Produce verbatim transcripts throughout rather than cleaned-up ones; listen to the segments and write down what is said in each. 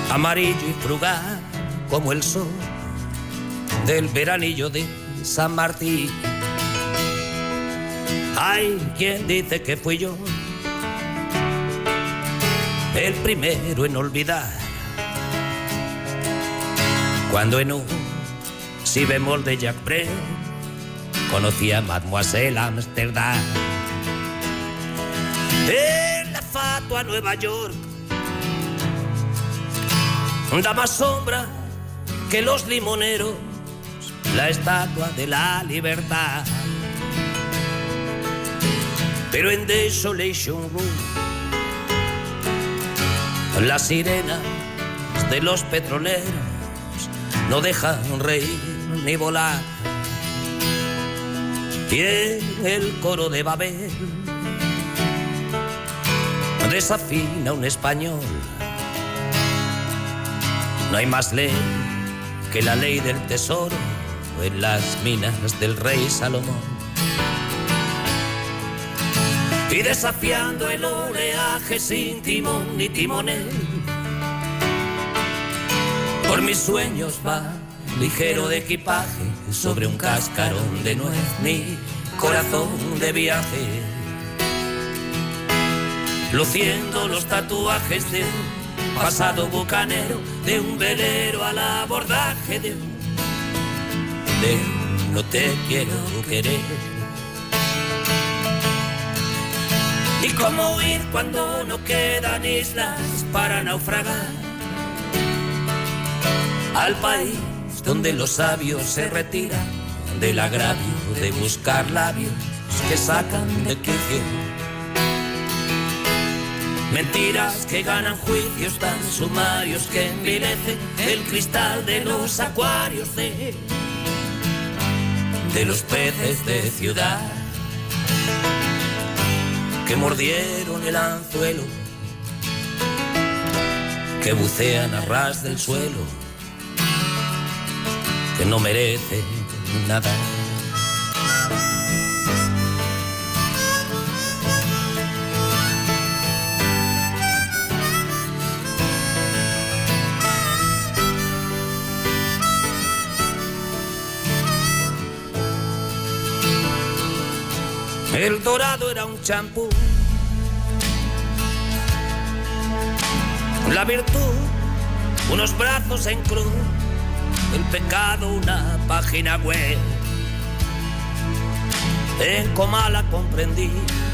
amarillo y frugal como el sol del veranillo de San Martín. Hay quien dice que fui yo el primero en olvidar, cuando en un si bemol de Jacques Brel conocí a Mademoiselle Amsterdam. En la fatua Nueva York da más sombra que los limoneros la estatua de la libertad. Pero en Desolation Room las sirenas de los petroleros no dejan reír ni volar. Y en el coro de Babel desafina un español. No hay más ley que la ley del tesoro en las minas del rey Salomón. Y desafiando el oleaje sin timón ni timonel, por mis sueños va ligero de equipaje sobre un cascarón de nuez mi corazón de viaje, luciendo los tatuajes de un pasado bucanero, de un velero al abordaje de un, de un no te quiero querer. Y cómo huir cuando no quedan islas para naufragar, al país donde los sabios se retiran del agravio de buscar labios que sacan de quicio. Mentiras que ganan juicios tan sumarios que envilecen el cristal de los acuarios de, de los peces de ciudad que mordieron el anzuelo, que bucean a ras del suelo, que no merecen nada. El dorado era un champú, la virtud unos brazos en cruz, el pecado una página web. En Comala comprendí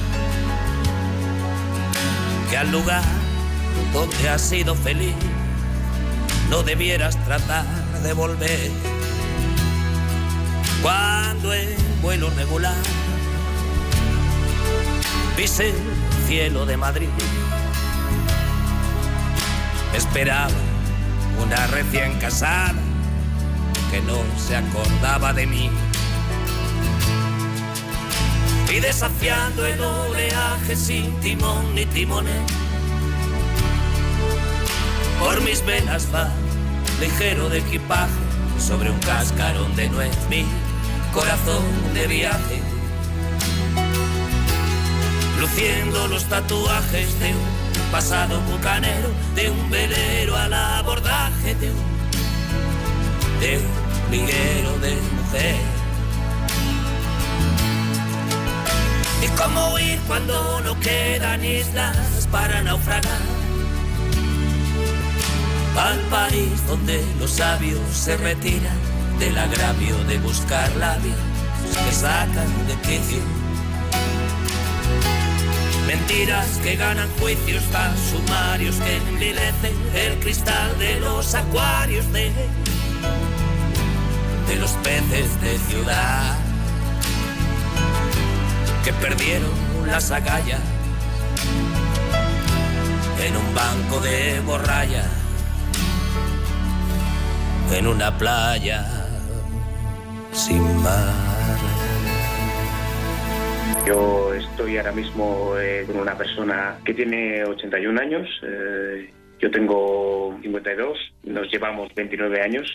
que al lugar donde has sido feliz no debieras tratar de volver. Cuando en vuelo regular pisé el cielo de Madrid, me esperaba una recién casada que no se acordaba de mí. Y desafiando el oleaje sin timón ni timonel, por mis venas va ligero de equipaje sobre un cascarón de nuez mi corazón de viaje, luciendo los tatuajes de un pasado bucanero, de un velero al abordaje de un, de un liguero de mujer. Y cómo huir cuando no quedan islas para naufragar, al país donde los sabios se retiran del agravio de buscar labios que sacan de quicio. Mentiras que ganan juicios tan sumarios que envilecen el cristal de los acuarios de, de los peces de ciudad que perdieron las agallas en un banco de borralla, en una playa sin mar. Yo estoy ahora mismo eh, con una persona que tiene ochenta y un años, eh, Yo tengo cincuenta y dos, nos llevamos veintinueve años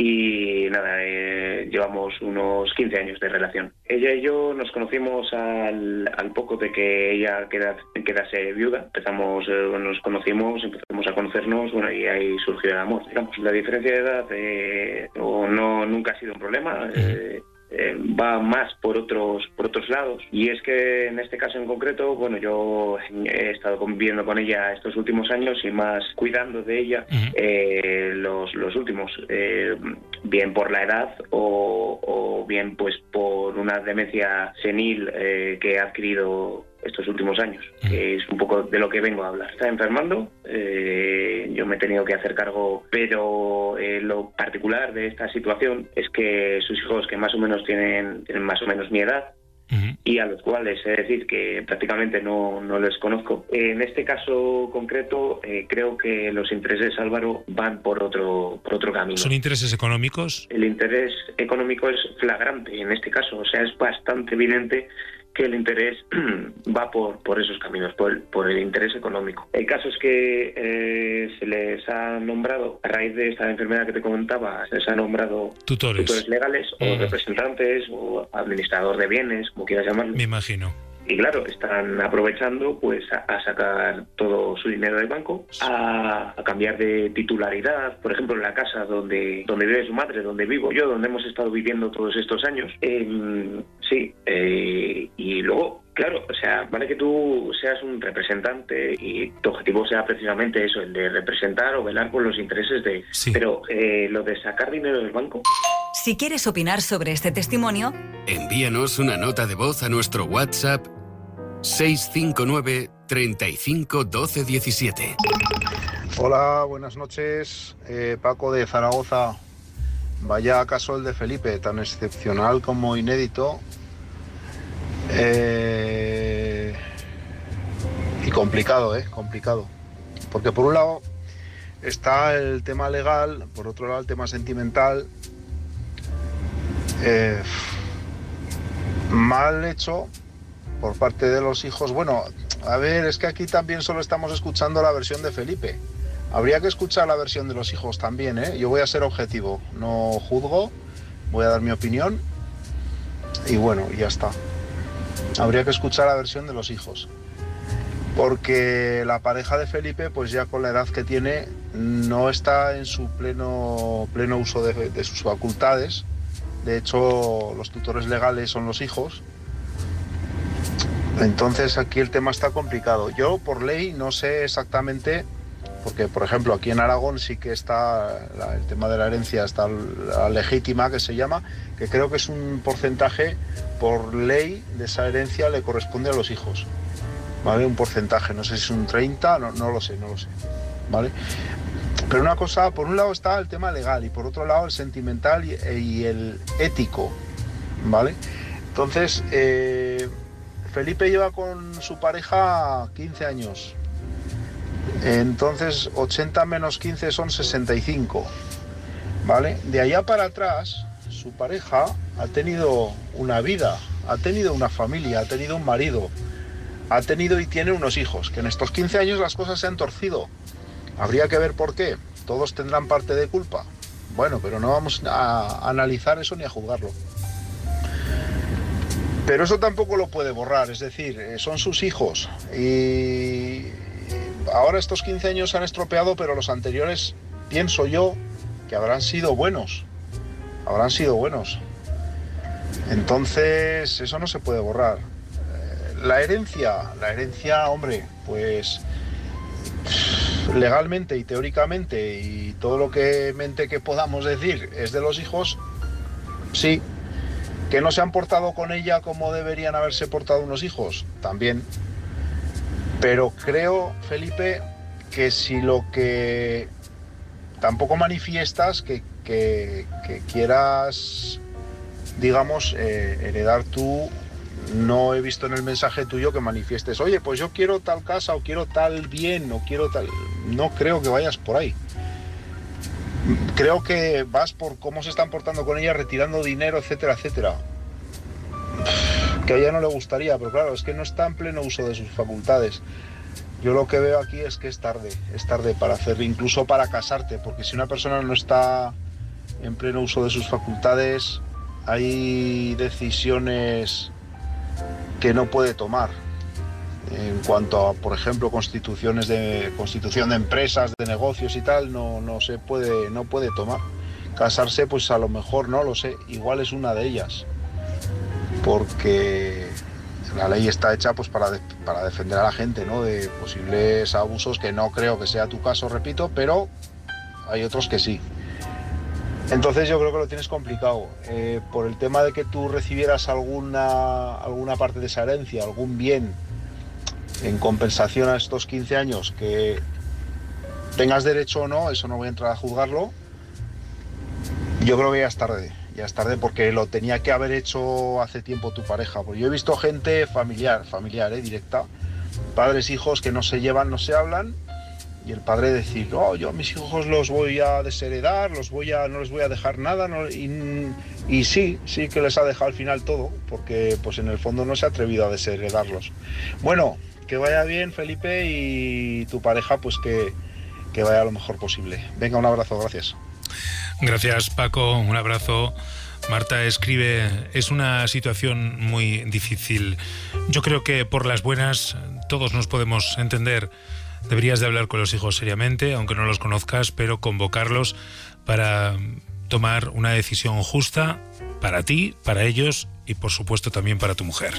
y nada, eh, llevamos unos quince años de relación. Ella y yo nos conocimos al, al poco de que ella queda, quedase viuda. Empezamos, eh, nos conocimos, empezamos a conocernos, bueno, y ahí surgió el amor. Digamos, la diferencia de edad eh, no, no, nunca ha sido un problema. Eh, Eh, va más por otros por otros lados, y es que en este caso en concreto, bueno, yo he estado conviviendo con ella estos últimos años y más cuidando de ella uh-huh. eh, los, los últimos, eh, bien por la edad o, o bien pues por una demencia senil eh, que ha adquirido estos últimos años, que es un poco de lo que vengo a hablar. Está enfermando, eh, yo me he tenido que hacer cargo, pero eh, lo particular de esta situación es que sus hijos, que más o menos tienen, tienen más o menos mi edad, uh-huh. y a los cuales es decir que prácticamente no, no les conozco. En este caso concreto, eh, creo que los intereses, Álvaro, van por otro, por otro camino. ¿Son intereses económicos? El interés económico es flagrante en este caso, o sea, es bastante evidente que el interés va por, por esos caminos, por el, por el interés económico. El caso es que eh, se les ha nombrado, a raíz de esta enfermedad que te comentaba, se les ha nombrado tutores, tutores legales o uh-huh. representantes o administrador de bienes, como quieras llamarlo. Me imagino. Y claro, están aprovechando pues a, a sacar todo su dinero del banco, a, a cambiar de titularidad. Por ejemplo, en la casa donde, donde vive su madre, donde vivo yo, donde hemos estado viviendo todos estos años. Eh, sí, eh, y luego, claro, o sea, vale que tú seas un representante y tu objetivo sea precisamente eso, el de representar o velar por los intereses de... Sí. Pero eh, lo de sacar dinero del banco... Si quieres opinar sobre este testimonio, envíanos una nota de voz a nuestro WhatsApp seis cinco nueve, treinta y cinco, doce, diecisiete. Hola, buenas noches. Eh, Paco de Zaragoza. Vaya caso el de Felipe, tan excepcional como inédito. Eh, y complicado, ¿eh? Complicado. Porque por un lado está el tema legal, por otro lado el tema sentimental. Eh, mal hecho por parte de los hijos. Bueno, a ver, es que aquí también solo estamos escuchando la versión de Felipe. Habría que escuchar la versión de los hijos también, ¿eh? Yo voy a ser objetivo, no juzgo, voy a dar mi opinión y bueno, ya está. Habría que escuchar la versión de los hijos. Porque la pareja de Felipe, pues ya con la edad que tiene, no está en su pleno, pleno uso de, de sus facultades. De hecho, los tutores legales son los hijos. Entonces aquí el tema está complicado. Yo por ley no sé exactamente, porque por ejemplo aquí en Aragón sí que está la, el tema de la herencia, está la legítima que se llama, que creo que es un porcentaje por ley de esa herencia le corresponde a los hijos, ¿vale? Un porcentaje, no sé si es un treinta, no, no lo sé, no lo sé, ¿vale? Pero una cosa, por un lado está el tema legal y por otro lado el sentimental y, y el ético, ¿vale? Entonces, eh, Felipe lleva con su pareja quince años. Entonces, ochenta menos quince son sesenta y cinco, ¿vale? De allá para atrás, su pareja ha tenido una vida, ha tenido una familia, ha tenido un marido, ha tenido y tiene unos hijos, que en estos quince años las cosas se han torcido. Habría que ver por qué. Todos tendrán parte de culpa. Bueno, pero no vamos a analizar eso ni a juzgarlo. Pero eso tampoco lo puede borrar, es decir, son sus hijos y ahora estos quince años se han estropeado, pero los anteriores, pienso yo, que habrán sido buenos, habrán sido buenos. Entonces, eso no se puede borrar. La herencia, la herencia, hombre, pues legalmente y teóricamente y todo lo que mente que podamos decir es de los hijos, sí. ¿Que no se han portado con ella como deberían haberse portado unos hijos? También. Pero creo, Felipe, que si lo que tampoco manifiestas que, que, que quieras, digamos, eh, heredar tú, no he visto en el mensaje tuyo que manifiestes, oye, pues yo quiero tal casa o quiero tal bien o quiero tal... No creo que vayas por ahí. Creo que vas por cómo se están portando con ella, retirando dinero, etcétera, etcétera. Que a ella no le gustaría, pero claro, es que no está en pleno uso de sus facultades. Yo lo que veo aquí es que es tarde, es tarde para hacer, incluso para casarte, porque si una persona no está en pleno uso de sus facultades, hay decisiones que no puede tomar. En cuanto a, por ejemplo, constituciones de constitución de empresas, de negocios y tal, no, no se puede, no puede tomar. Casarse, pues a lo mejor no lo sé, igual es una de ellas, porque la ley está hecha pues para, de, para defender a la gente, ¿no?, de posibles abusos, que no creo que sea tu caso, repito, pero hay otros que sí. Entonces yo creo que lo tienes complicado. Eh, por el tema de que tú recibieras alguna, alguna parte de esa herencia, algún bien, en compensación a estos quince años, que tengas derecho o no, eso no voy a entrar a juzgarlo. Yo creo que ya es tarde. Ya es tarde porque lo tenía que haber hecho hace tiempo tu pareja. Porque yo he visto gente familiar, familiar, ¿eh? directa, padres, hijos que no se llevan, no se hablan, y el padre decir, no, yo a mis hijos los voy a desheredar, los voy a, no les voy a dejar nada, no, y, y sí, sí que les ha dejado al final todo, porque pues en el fondo no se ha atrevido a desheredarlos. Bueno, que vaya bien, Felipe, y tu pareja pues que, que vaya lo mejor posible. Venga, un abrazo, gracias. Gracias, Paco, un abrazo. Marta escribe, es una situación muy difícil. Yo creo que por las buenas todos nos podemos entender. Deberías de hablar con los hijos seriamente, aunque no los conozcas, pero convocarlos para tomar una decisión justa para ti, para ellos y por supuesto también para tu mujer.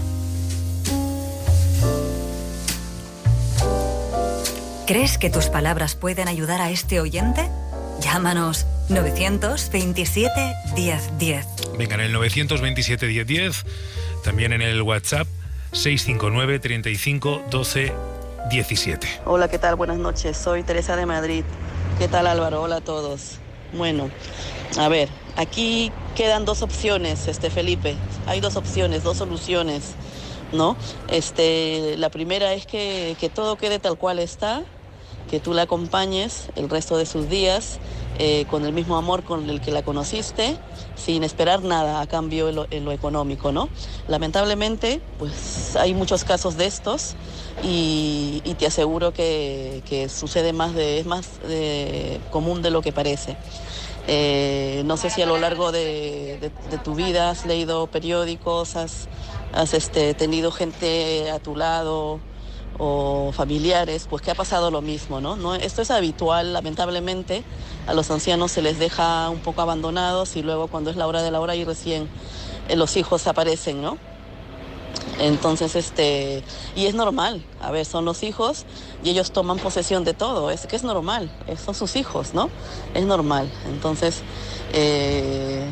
¿Crees que tus palabras pueden ayudar a este oyente? Llámanos novecientos veintisiete diez diez. Venga, en el novecientos veintisiete diez diez, también en el WhatsApp seis cinco nueve, treinta y cinco, doce diecisiete. Hola, ¿qué tal? Buenas noches, soy Teresa de Madrid. ¿Qué tal, Álvaro? Hola a todos. Bueno, a ver, aquí quedan dos opciones, este Felipe. Hay dos opciones, dos soluciones, ¿no? Este, la primera es que, que todo quede tal cual está, que tú la acompañes el resto de sus días eh, con el mismo amor con el que la conociste, sin esperar nada a cambio en lo, en lo económico, ¿no? Lamentablemente, pues hay muchos casos de estos y, y te aseguro que, que sucede más de, es más de, común de lo que parece. Eh, no sé si a lo largo de, de, de tu vida has leído periódicos, has, has este, tenido gente a tu lado o familiares, pues que ha pasado lo mismo, ¿no? ¿no? Esto es habitual, lamentablemente. A los ancianos se les deja un poco abandonados y luego cuando es la hora de la hora y recién eh, los hijos aparecen, ¿no? Entonces, este, y es normal, a ver, son los hijos y ellos toman posesión de todo, es que es normal, son sus hijos, ¿no? Es normal, entonces, eh,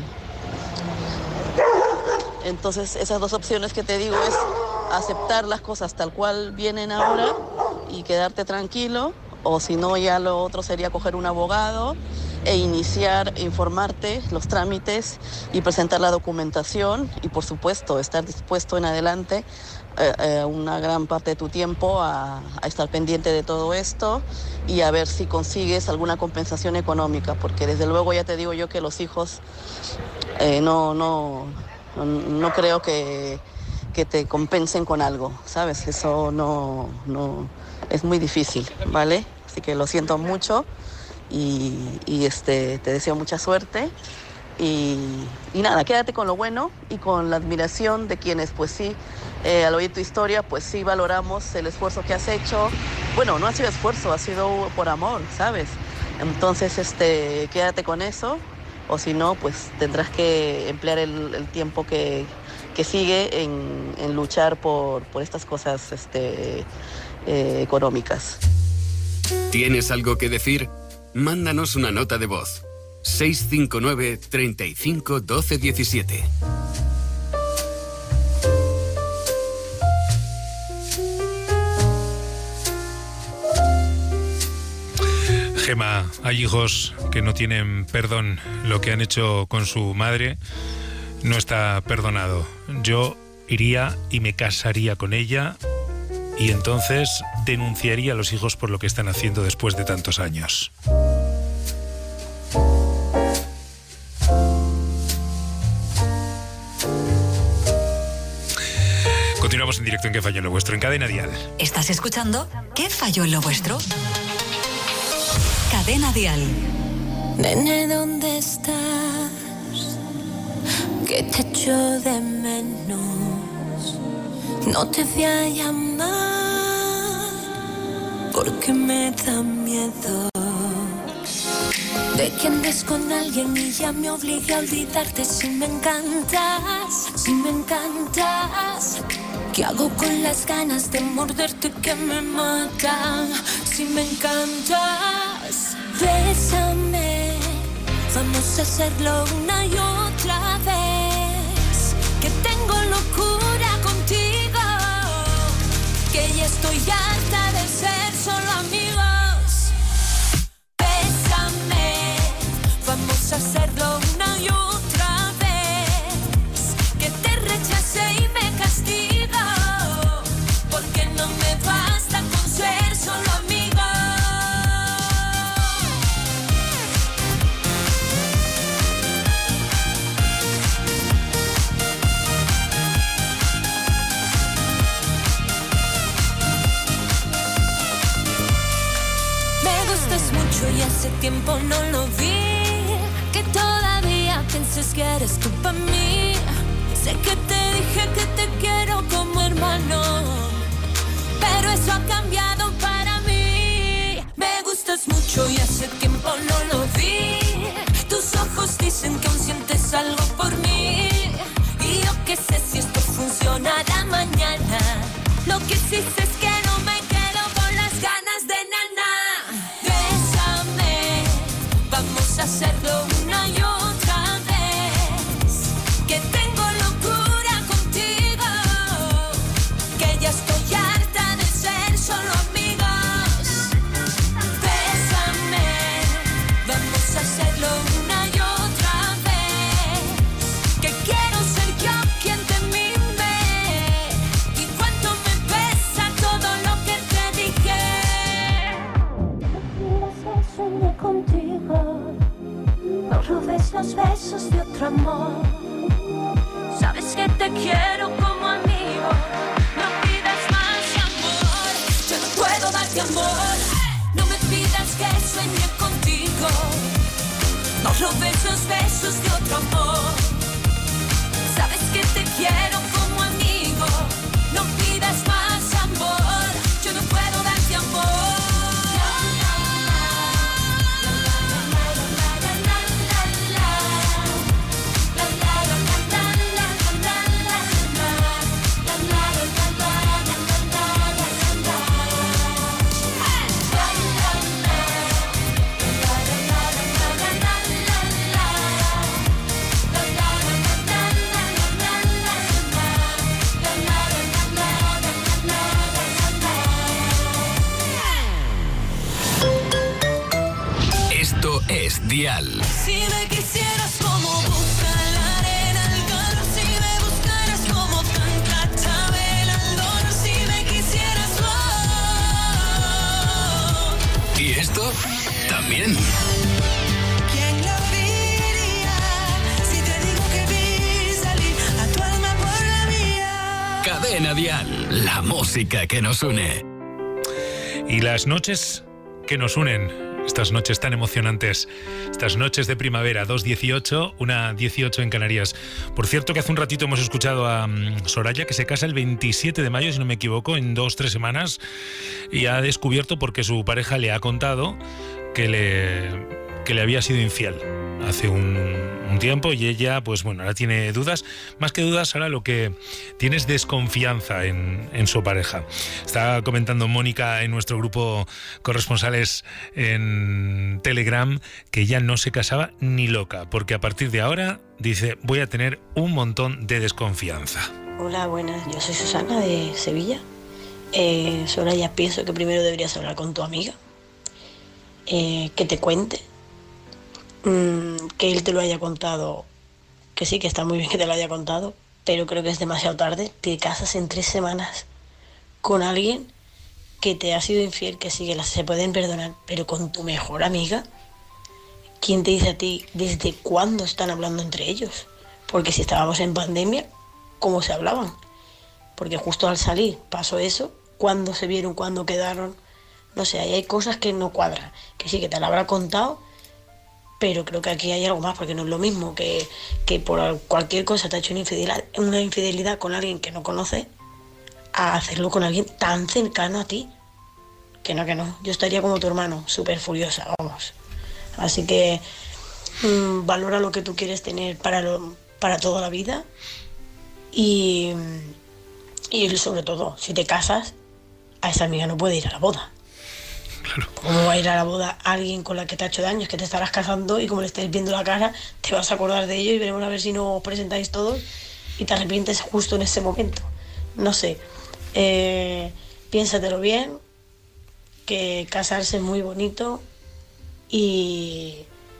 entonces esas dos opciones que te digo es aceptar las cosas tal cual vienen ahora y quedarte tranquilo, o si no ya lo otro sería coger un abogado e iniciar, informarte los trámites y presentar la documentación y por supuesto estar dispuesto en adelante eh, eh, una gran parte de tu tiempo a, a estar pendiente de todo esto y a ver si consigues alguna compensación económica, porque desde luego ya te digo yo que los hijos eh, no, no, no, no creo que, que te compensen con algo, ¿sabes? Eso no, no es muy difícil, ¿vale? Así que lo siento mucho. Y, y este, te deseo mucha suerte y, y nada, quédate con lo bueno y con la admiración de quienes pues sí, eh, al oír tu historia pues sí valoramos el esfuerzo que has hecho. Bueno, no ha sido esfuerzo, ha sido por amor, ¿sabes? Entonces este, quédate con eso, o si no pues tendrás que emplear el, el tiempo que, que sigue en, en luchar por, por estas cosas este, eh, económicas. ¿Tienes algo que decir? Mándanos una nota de voz. seis cinco nueve, treinta y cinco, doce diecisiete. Gema, hay hijos que no tienen perdón. Lo que han hecho con su madre no está perdonado. Yo iría y me casaría con ella y entonces denunciaría a los hijos por lo que están haciendo después de tantos años. Continuamos Estamos en directo en ¿Qué falló en lo vuestro? En Cadena Dial. ¿Estás escuchando ¿Qué falló en lo vuestro? Cadena Dial. Nene, ¿dónde estás? Que te echo de menos. No te voy a llamar porque me da miedo de que andes con alguien y ya me obligue a olvidarte. Si me encantas, si me encantas, ¿qué hago con las ganas de morderte que me matan? Si me encantas, bésame, vamos a hacerlo una y otra vez. Que tengo locura contigo, que ya estoy harta de ser solo amigos. Bésame, vamos a hacerlo una y otra vez. Que te rechacé y me castigo, porque no me basta con ser solo amigos. Me gustas mucho y hace tiempo no lo vi. Que todavía pienses que eres tú para mí. Sé que te dije que te quiero como hermano, pero eso ha cambiado para mí. Me gustas mucho y hace tiempo no lo vi. Tus ojos dicen que aún sientes algo por mí, y yo qué sé si esto funcionará mañana. Lo que sí sé es que no me quedo con las ganas de nana. Bésame, vamos a hacerlo una y otra vez. Que tengo locura contigo, que ya estoy harta de ser solo amigos. Bésame, vamos a hacerlo una y otra vez. Que quiero ser yo quien te mime, y cuánto me pesa todo lo que te dije. No sueñe contigo, no robes los besos de otro amor. Sabes que te quiero como amigo, no pidas más amor. Yo no puedo darte amor, no me pidas que sueñe contigo. No robes los besos de otro amor. Sabes que te quiero como amigo, no pidas más amor. Yo no puedo darte amor. Esto es Dial. Si me quisieras como busca la arena, el calor, si me buscaras como tanta Chabela, el dolor, si me quisieras vos. ¿Y esto? También. ¿Quién lo diría? Si te digo que vi salir a tu alma por la mía. Cadena Dial, la música que nos une. Y las noches que nos unen. Estas noches tan emocionantes, estas noches de primavera, dos dieciocho, una dieciocho en Canarias. Por cierto, que hace un ratito hemos escuchado a um, Soraya, que se casa el veintisiete de mayo, si no me equivoco, en dos, tres semanas, y ha descubierto porque su pareja le ha contado que le, que le había sido infiel hace un, un tiempo, y ella, pues bueno, ahora tiene dudas. Más que dudas, ahora lo que tiene es desconfianza en, en su pareja. Está comentando Mónica en nuestro grupo corresponsales en Telegram que ella no se casaba ni loca, porque a partir de ahora, dice, voy a tener un montón de desconfianza. Hola, buenas, yo soy Susana de Sevilla. Eh, Soraya, pienso que primero deberías hablar con tu amiga, eh, que te cuente, que él te lo haya contado, que sí, que está muy bien que te lo haya contado, pero creo que es demasiado tarde. Te casas en tres semanas con alguien que te ha sido infiel, que sí, que las se pueden perdonar, pero con tu mejor amiga, ¿quién te dice a ti desde cuándo están hablando entre ellos? Porque si estábamos en pandemia, ¿cómo se hablaban? porque justo al salir pasó eso, cuándo se vieron, cuándo quedaron, no sé, ahí hay cosas que no cuadran, que sí que te la habrá contado, pero creo que aquí hay algo más, porque no es lo mismo que, que por cualquier cosa te ha hecho una infidelidad, una infidelidad con alguien que no conoces, a hacerlo con alguien tan cercano a ti, que no, que no, yo estaría como tu hermano, súper furiosa, vamos. Así que mmm, valora lo que tú quieres tener para, lo, para toda la vida y, y sobre todo, si te casas, a esa amiga no puede ir a la boda. Claro. ¿Cómo va a ir a la boda alguien con la que te ha hecho daño? Es que te estarás casando y como le estés viendo la cara, te vas a acordar de ello y veremos a ver si no os presentáis todos y te arrepientes justo en ese momento. No sé, eh, piénsatelo bien, que casarse es muy bonito y,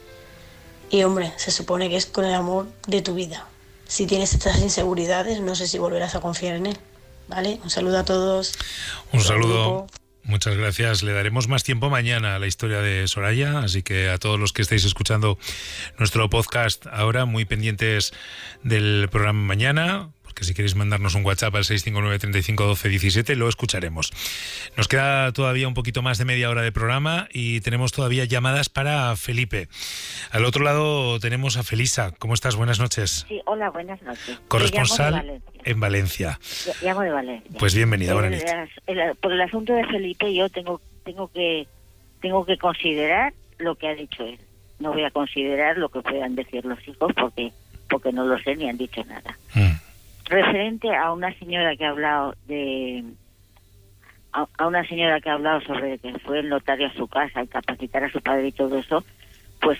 y hombre, se supone que es con el amor de tu vida. Si tienes estas inseguridades, no sé si volverás a confiar en él, ¿vale? Un saludo a todos. Un saludo. Muchas gracias. Le daremos más tiempo mañana a la historia de Soraya, así que a todos los que estáis escuchando nuestro podcast ahora, muy pendientes del programa mañana, porque si queréis mandarnos un WhatsApp al seis cinco nueve, treinta y cinco, doce, diecisiete, lo escucharemos. Nos queda todavía un poquito más de media hora de programa y tenemos todavía llamadas para Felipe. Al otro lado tenemos a Felisa. ¿Cómo estás? Buenas noches. Sí, hola, buenas noches. Corresponsal Valencia. en Valencia. Llamo de Valencia. Pues bienvenida, buenas noches. Por el asunto de Felipe, yo tengo tengo que tengo que considerar lo que ha dicho él. No voy a considerar lo que puedan decir los hijos porque porque no lo sé ni han dicho nada. Mm. Referente a una señora que ha hablado de a, a una señora que ha hablado sobre que fue el notario a su casa y capacitar a su padre y todo eso, pues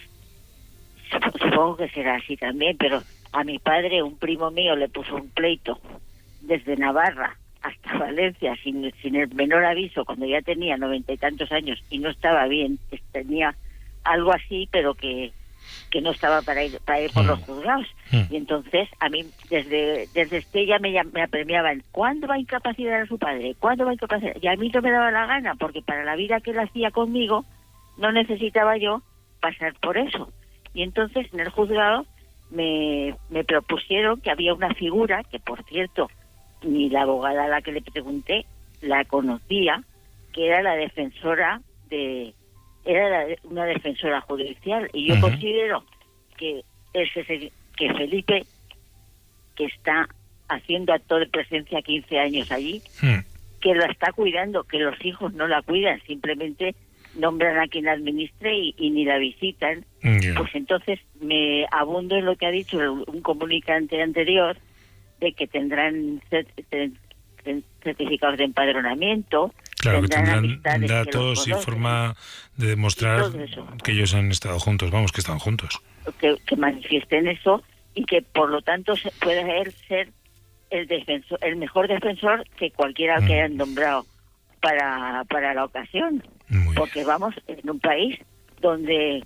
supongo que será así también, pero a mi padre, un primo mío, le puso un pleito desde Navarra hasta Valencia sin, sin el menor aviso cuando ya tenía noventa y tantos años y no estaba bien, tenía algo así, pero que que no estaba para ir para ir por mm. los juzgados. Mm. Y entonces a mí desde desde Estella me, me apremiaban, ¿cuándo va a incapacitar a su padre? ¿Cuándo va a incapacitar? Y a mí no me daba la gana, porque para la vida que él hacía conmigo no necesitaba yo pasar por eso. Y entonces en el juzgado me, me propusieron que había una figura, que por cierto ni la abogada a la que le pregunté la conocía, que era la defensora de era la, una defensora judicial, y yo uh-huh. considero que ese que Felipe, que está haciendo acto de presencia quince años allí, uh-huh. que la está cuidando, que los hijos no la cuidan, simplemente nombran a quien la administre y, y ni la visitan, uh-huh. pues entonces me abundo en lo que ha dicho un comunicante anterior, de que tendrán cert- certificados de empadronamiento. Claro, que tendrán datos y forma de demostrar que ellos han estado juntos, vamos, que están juntos. Que, que manifiesten eso y que por lo tanto pueda él ser el defensor, el mejor defensor que cualquiera mm. que hayan nombrado para, para la ocasión. Muy Porque bien. Vamos en un país donde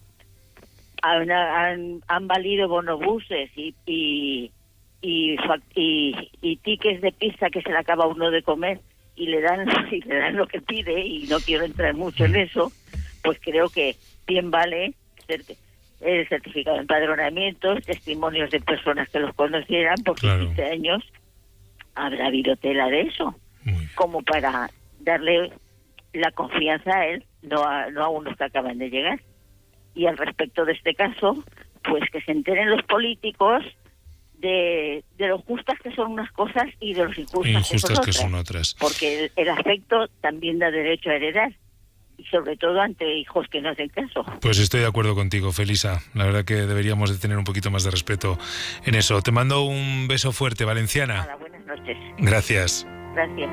han, han, han valido bonobuses y, y, y, y, y tickets de pizza que se le acaba uno de comer y le dan y le dan lo que pide, y no quiero entrar mucho en eso, pues creo que bien vale el certificado de empadronamiento, testimonios de personas que los conocieran, porque claro. quince años habrá habido tela de eso, como para darle la confianza a él, no a, no a unos que acaban de llegar. Y al respecto de este caso, pues que se enteren los políticos De, de lo justas que son unas cosas y de los injustas, injustas que, son que otras. son otras. Porque el, el afecto también da derecho a heredar, y sobre todo ante hijos que no hacen caso. Pues estoy de acuerdo contigo, Felisa. La verdad que deberíamos de tener un poquito más de respeto en eso. Te mando un beso fuerte, valenciana. Hola, buenas noches. Gracias. Gracias.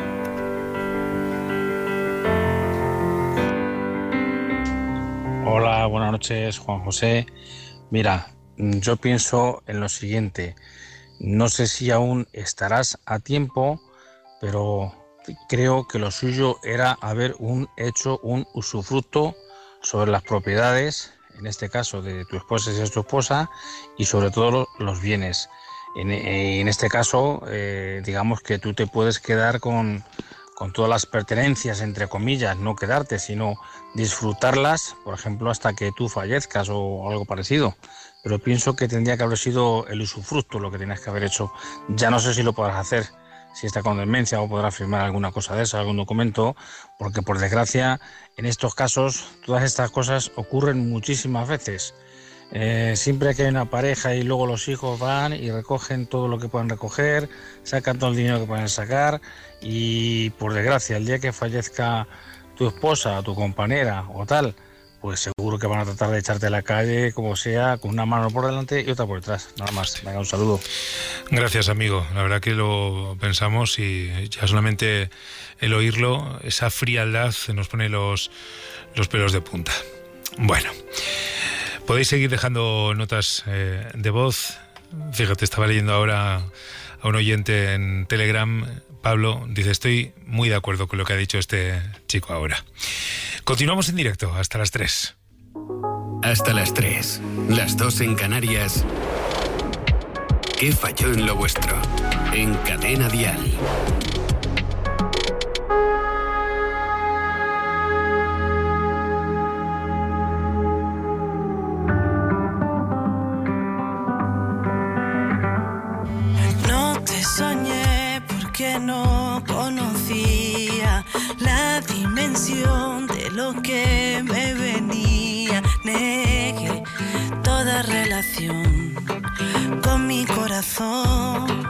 Hola, buenas noches, Juan José. Mira, yo pienso en lo siguiente, no sé si aún estarás a tiempo, pero creo que lo suyo era haber un, hecho un usufructo sobre las propiedades, en este caso de tu esposa si es tu esposa, y sobre todo los, los bienes. En, en este caso, eh, digamos que tú te puedes quedar con, con todas las pertenencias, entre comillas, no quedarte, sino disfrutarlas, por ejemplo, hasta que tú fallezcas o algo parecido. Pero pienso que tendría que haber sido el usufructo lo que tenías que haber hecho. Ya no sé si lo podrás hacer, si está con demencia o podrá firmar alguna cosa de esa, algún documento, porque por desgracia en estos casos todas estas cosas ocurren muchísimas veces. Eh, siempre que hay una pareja y luego los hijos van y recogen todo lo que puedan recoger, sacan todo el dinero que pueden sacar y por desgracia el día que fallezca tu esposa, tu compañera o tal, pues seguro que van a tratar de echarte a la calle como sea, con una mano por delante y otra por detrás. Nada más. Venga, un saludo. Gracias, amigo. La verdad que lo pensamos y ya solamente el oírlo, esa frialdad nos pone los, los pelos de punta. Bueno, podéis seguir dejando notas eh, de voz. Fíjate, estaba leyendo ahora a un oyente en Telegram, Pablo, dice, estoy muy de acuerdo con lo que ha dicho este chico ahora. Continuamos en directo hasta las tres. Hasta las tres, las dos en Canarias. ¿Qué falló en lo vuestro? En Cadena Dial. No te soñé porque no conocía la dimensión de lo que me venía. Negué toda relación con mi corazón.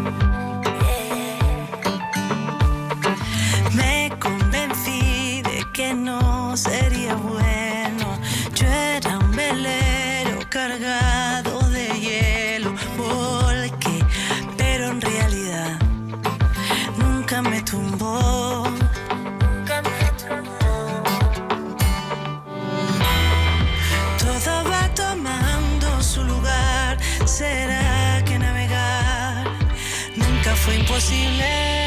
Me convencí de que no sería bueno. Yo era un velero cargado de hielo. Volqué, pero en realidad nunca me tumbó. Todo va tomando su lugar. ¿Será que navegar nunca fue imposible?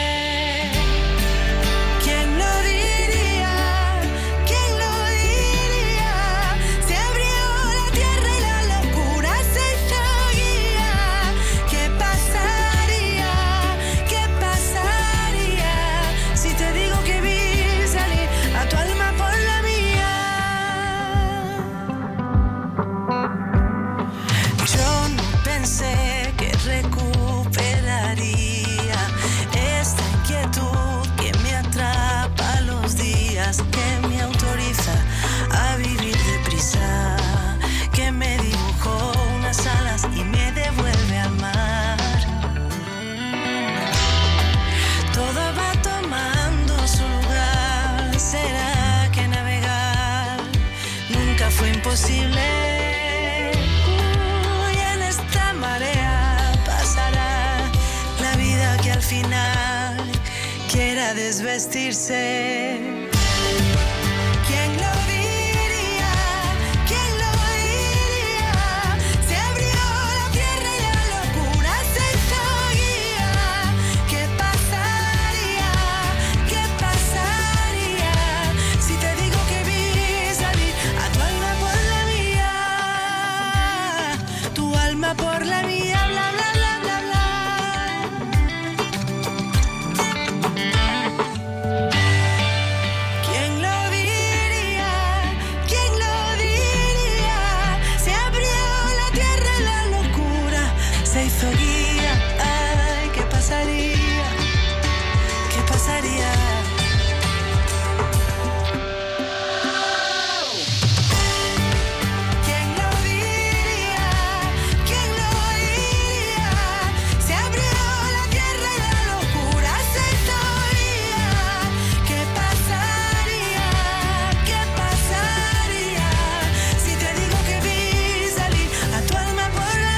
¿Quién lo diría? ¿Quién lo diría? Se abrió la tierra y la locura se hizo guía. ¿Qué pasaría? ¿Qué pasaría si te digo que vi salir a tu alma por la mía? Yo no pensé que recuperaría esta inquietud que me atrapa los días, que me autoriza a vivir deprisa, que me dibujó unas alas y me devuelve al mar. Todo va tomando su lugar. ¿Será que navegar nunca fue imposible? Uy, en esta marea pasará la vida que al final quiera desvestirse. ¿Quién lo diría? ¿Quién lo diría? Se abrió la tierra y la locura se hizo guía. ¿Qué pasaría? ¿Qué pasaría si te digo que vi salir a tu alma por la mía? Tu alma por la mía, bla, bla, bla, bla, bla. ¿Quién lo diría? ¿Quién lo diría? Se abrió la tierra y la locura se hizo guía. Ay, ¿qué pasaría? ¿Qué pasaría? ¿Quién lo diría? ¿Quién lo diría? Se abrió la tierra y la locura se hizo guía. ¿Qué pasaría? ¿Qué pasaría si te digo que vi salir a tu alma por la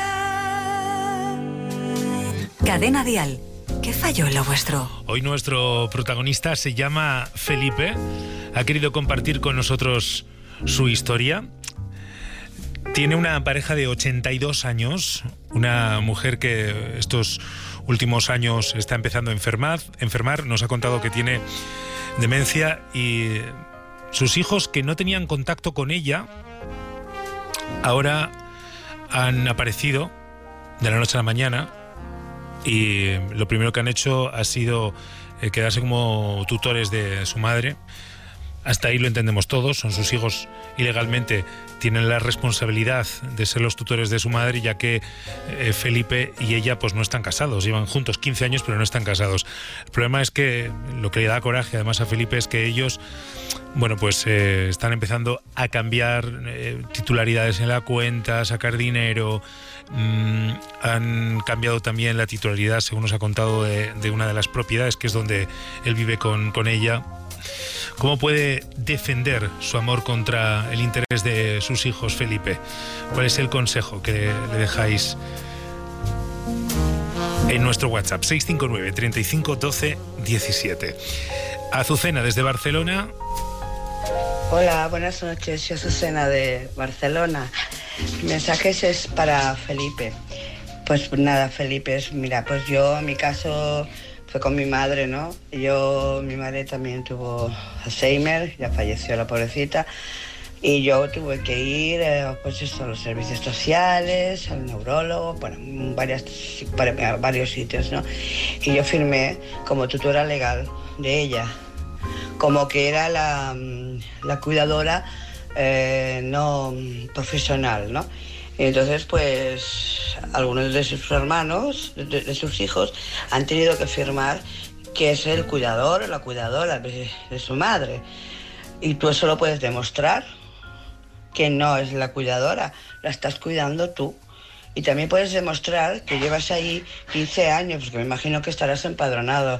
mía? Cadena Dial. ¿Qué falló en lo vuestro? Hoy nuestro protagonista se llama Felipe. Ha querido compartir con nosotros su historia. Tiene una pareja de ochenta y dos años, una mujer que estos últimos años está empezando a enfermar, enfermar. Nos ha contado que tiene demencia y sus hijos, que no tenían contacto con ella, ahora han aparecido de la noche a la mañana y lo primero que han hecho ha sido eh, quedarse como tutores de su madre. hasta ahí lo entendemos todos, son sus hijos y legalmente tienen la responsabilidad de ser los tutores de su madre, ya que eh, Felipe y ella pues no están casados, llevan juntos quince años pero no están casados. El problema es que lo que le da coraje además a Felipe es que ellos, bueno, pues eh, están empezando a cambiar eh, titularidades en la cuenta, a sacar dinero, mmm, han cambiado también la titularidad, según nos ha contado, de, de una de las propiedades, que es donde él vive con, con ella. ¿Cómo puede defender su amor contra el interés de sus hijos, Felipe? ¿Cuál es el consejo que le dejáis en nuestro WhatsApp? seis cinco nueve, treinta y cinco, doce, diecisiete. Azucena, desde Barcelona. Hola, buenas noches. Soy Azucena de Barcelona. Mi mensaje es para Felipe. Pues nada, Felipe, es, mira, pues yo, en mi caso, fue con mi madre, ¿no? Yo, mi madre también tuvo Alzheimer, ya falleció la pobrecita, y yo tuve que ir, eh, pues eso, a los servicios sociales, al neurólogo, bueno, varias, varios sitios, ¿no? Y yo firmé como tutora legal de ella, como que era la, la cuidadora eh, no profesional, ¿no? Y entonces, pues, algunos de sus hermanos, de, de sus hijos, han tenido que firmar que es el cuidador o la cuidadora de, de su madre. Y tú eso lo puedes demostrar, que no es la cuidadora, la estás cuidando tú. Y también puedes demostrar que llevas ahí quince años, porque me imagino que estarás empadronado.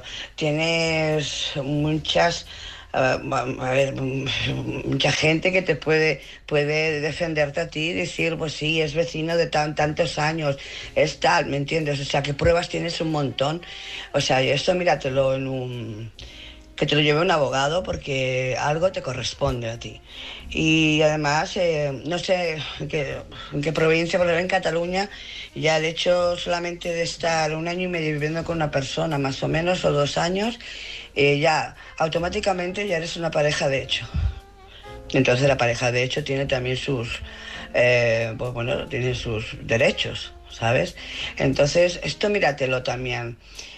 Tienes muchas... Uh, a ver, mucha gente que te puede, puede defenderte a ti y decir, pues sí, es vecino de tan, tantos años, es tal, ¿me entiendes? O sea, que pruebas tienes un montón. O sea, esto míratelo en un... que te lo lleve un abogado, porque algo te corresponde a ti. Y además, eh, no sé en qué, en qué provincia, pero en Cataluña, ya el hecho solamente de estar un año y medio viviendo con una persona, más o menos, o dos años, eh, ya automáticamente ya eres una pareja de hecho. Entonces la pareja de hecho tiene también sus, eh, pues bueno, tiene sus derechos, ¿sabes? Entonces esto míratelo también.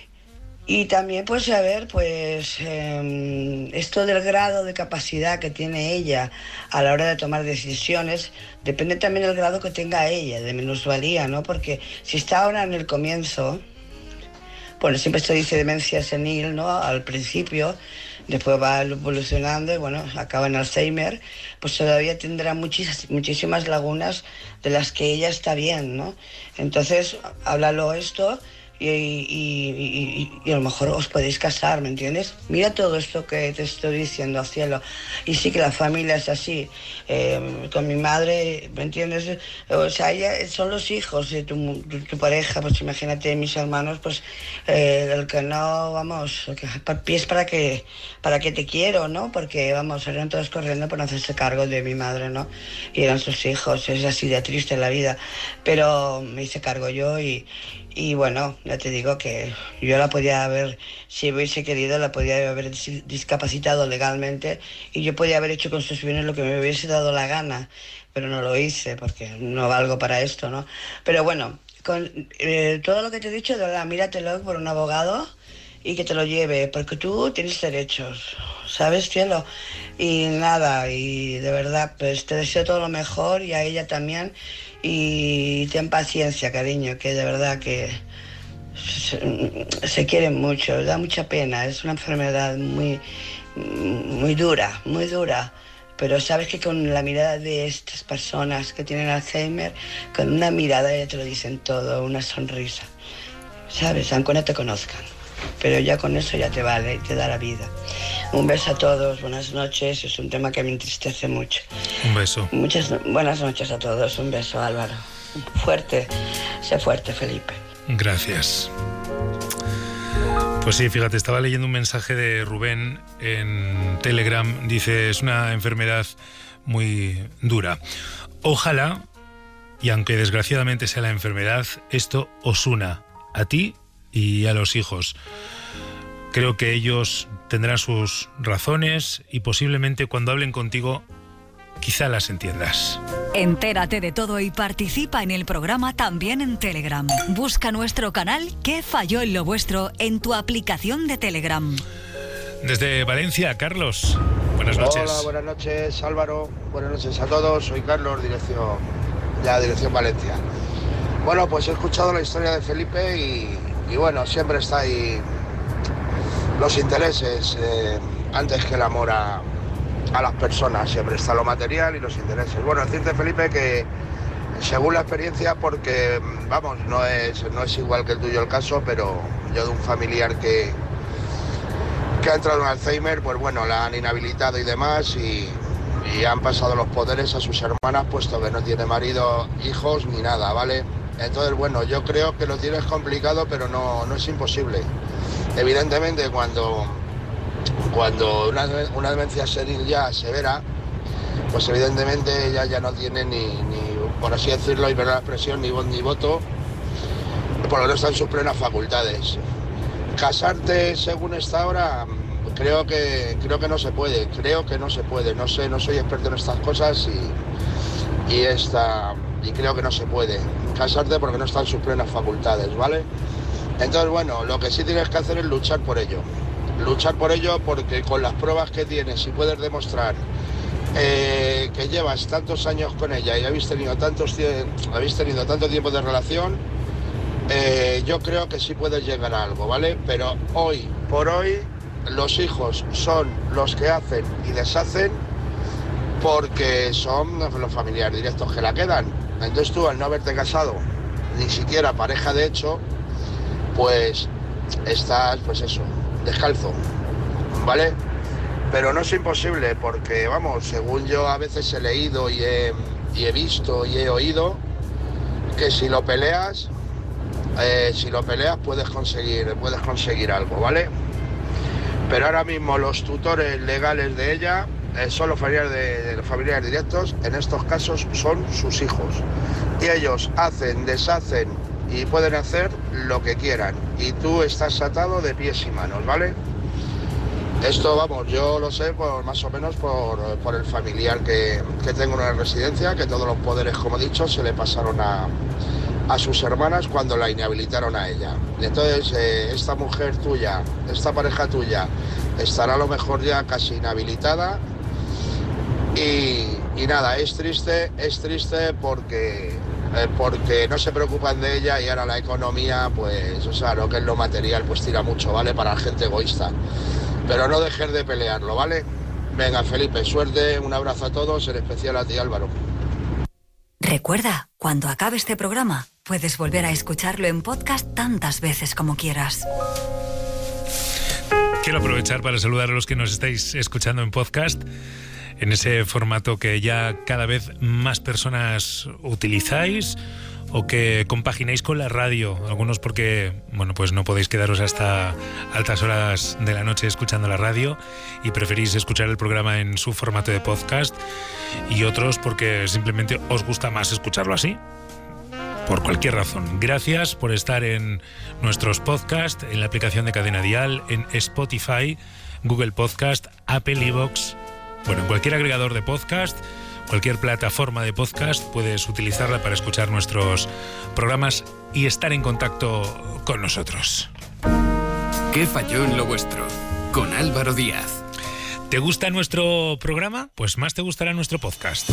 Y también pues a ver, pues eh, esto del grado de capacidad que tiene ella a la hora de tomar decisiones, depende también del grado que tenga ella, de minusvalía, ¿no? Porque si está ahora en el comienzo, bueno, siempre se dice demencia senil, ¿no? Al principio, después va evolucionando y bueno, acaba en Alzheimer, pues todavía tendrá muchis, muchísimas lagunas de las que ella está bien, ¿no? Entonces, háblalo esto y, y, y, y a lo mejor os podéis casar, ¿me entiendes? Mira todo esto que te estoy diciendo, cielo. Y sí que la familia es así. Eh, con mi madre, ¿me entiendes? O sea, ella, son los hijos de tu, tu, tu pareja, pues imagínate, mis hermanos, pues eh, el que no, vamos, el que pies para que, para que te quiero, ¿no? Porque, vamos, salieron todos corriendo por no hacerse cargo de mi madre, ¿no? Y eran sus hijos, es así de triste la vida. Pero me hice cargo yo y... Y bueno, ya te digo que yo la podía haber, si hubiese querido, la podía haber discapacitado legalmente y yo podía haber hecho con sus bienes lo que me hubiese dado la gana, pero no lo hice porque no valgo para esto, ¿no? Pero bueno, con eh, todo lo que te he dicho, de verdad, míratelo por un abogado y que te lo lleve, porque tú tienes derechos, ¿sabes, cielo? Y nada, y de verdad, pues te deseo todo lo mejor y a ella también. Y ten paciencia, cariño, que de verdad que se, se quieren mucho, da mucha pena, es una enfermedad muy, muy dura, muy dura, pero sabes que con la mirada de estas personas que tienen Alzheimer, con una mirada ya te lo dicen todo, una sonrisa, ¿sabes? Aunque no te conozcan, pero ya con eso ya te vale y te da la vida. Un beso a todos, buenas noches, es un tema que me entristece mucho. Un beso. Muchas buenas noches a todos, un beso, Álvaro. Fuerte, sé fuerte, Felipe. Gracias. Pues sí, fíjate, estaba leyendo un mensaje de Rubén en Telegram, dice, es una enfermedad muy dura. Ojalá, y aunque desgraciadamente sea la enfermedad, esto os una a ti y a los hijos. Creo que ellos tendrán sus razones y posiblemente cuando hablen contigo quizá las entiendas. Entérate de todo y participa en el programa también en Telegram. Busca nuestro canal ¿Qué falló en lo vuestro? En tu aplicación de Telegram. Desde Valencia, Carlos. Buenas noches. Hola, buenas noches Álvaro, buenas noches a todos, soy Carlos, dirección, de la dirección Valencia. Bueno, pues he escuchado la historia de Felipe y, y bueno, siempre está ahí los intereses eh, antes que el amor a, a las personas, siempre está lo material y los intereses. Bueno, decirte, Felipe, que según la experiencia, porque vamos, no es, no es igual que el tuyo el caso, pero yo de un familiar que, que ha entrado en Alzheimer, pues bueno, la han inhabilitado y demás y, y han pasado los poderes a sus hermanas, puesto que no tiene marido, hijos ni nada, ¿vale? Entonces, bueno, yo creo que lo tienes complicado, pero no, no es imposible. Evidentemente, cuando, cuando una, una demencia senil ya severa, pues evidentemente ella ya no tiene ni, ni por así decirlo, y perdón la expresión, ni voz ni voto, por lo que no están sus plenas facultades. Casarte según esta hora, creo que, creo que no se puede, creo que no se puede, no sé, no soy experto en estas cosas y, y, esta, y creo que no se puede casarte porque no están sus plenas facultades, ¿vale? Entonces, bueno, lo que sí tienes que hacer es luchar por ello, luchar por ello porque con las pruebas que tienes, si puedes demostrar Eh, que llevas tantos años con ella y habéis tenido tantos habéis tenido tanto tiempo de relación, eh, yo creo que sí puedes llegar a algo, ¿vale? Pero hoy por hoy los hijos son los que hacen y deshacen porque son los familiares directos que la quedan. Entonces tú, al no haberte casado, ni siquiera pareja de hecho, pues estás, pues eso, descalzo, ¿vale? Pero no es imposible porque, vamos, según yo a veces he leído y he, y he visto y he oído, que si lo peleas, eh, si lo peleas puedes conseguir, puedes conseguir algo, ¿vale? Pero ahora mismo los tutores legales de ella eh, son los familiares, de, de los familiares directos, en estos casos son sus hijos. Y ellos hacen, deshacen y pueden hacer lo que quieran. Y tú estás atado de pies y manos, ¿vale? Esto, vamos, yo lo sé por, más o menos por, por el familiar que, que tengo en una residencia, que todos los poderes, como he dicho, se le pasaron a, a sus hermanas cuando la inhabilitaron a ella. Entonces, eh, esta mujer tuya, esta pareja tuya, estará a lo mejor ya casi inhabilitada y, y nada, es triste, es triste porque, eh, porque no se preocupan de ella y ahora la economía, pues, o sea, lo que es lo material, pues tira mucho, ¿vale? Para la gente egoísta. Pero no dejes de pelearlo, ¿vale? Venga, Felipe, suerte, un abrazo a todos, en especial a ti, Álvaro. Recuerda, cuando acabe este programa, puedes volver a escucharlo en podcast tantas veces como quieras. Quiero aprovechar para saludar a los que nos estáis escuchando en podcast, en ese formato que ya cada vez más personas utilizáis o que compagináis con la radio, algunos porque, bueno, pues no podéis quedaros hasta altas horas de la noche escuchando la radio y preferís escuchar el programa en su formato de podcast, y otros porque simplemente os gusta más escucharlo así, por cualquier razón. Gracias por estar en nuestros podcasts, en la aplicación de Cadena Dial, en Spotify, Google Podcast, Apple iVoox, bueno, en cualquier agregador de podcast, cualquier plataforma de podcast, puedes utilizarla para escuchar nuestros programas y estar en contacto con nosotros. ¿Qué falló en lo vuestro? Con Álvaro Díaz. ¿Te gusta nuestro programa? Pues más te gustará nuestro podcast.